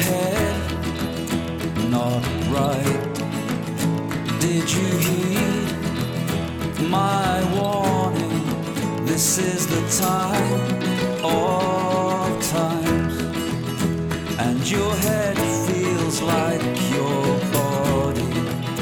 head not right? Did you heed my warning? This is the time of times, and your head feels like your body.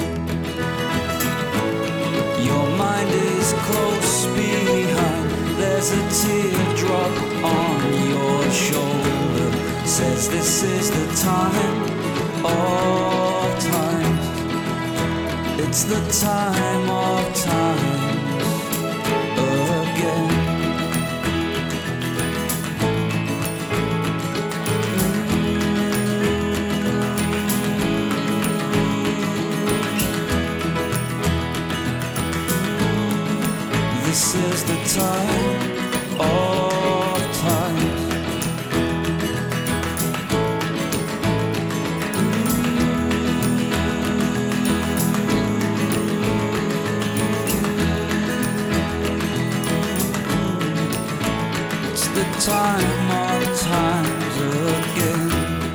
Your mind is close behind. There's a teardrop on your shoulder, says this is the time of times. It's the time of times again. This is the time of times. It's the time of times again.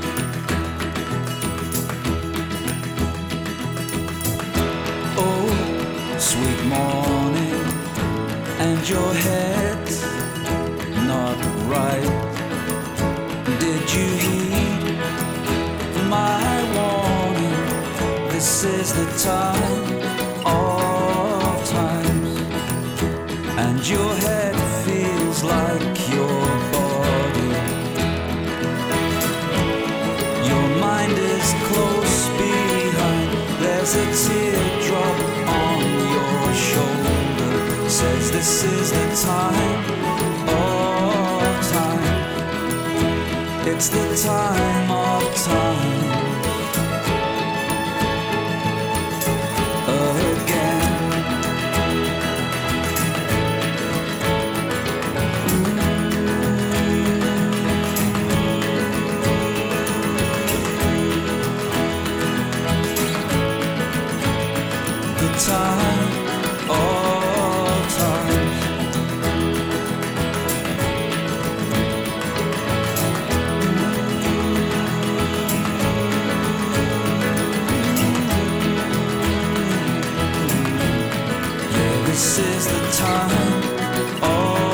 Oh, sweet morning, and your head's not right. Did you heed my warning? This is the time of times, and your head feels like your body. Your mind is close behind. There's a teardrop on your shoulder, says this is the time of time. It's the time of time again. The time of times. Yeah, this is the time of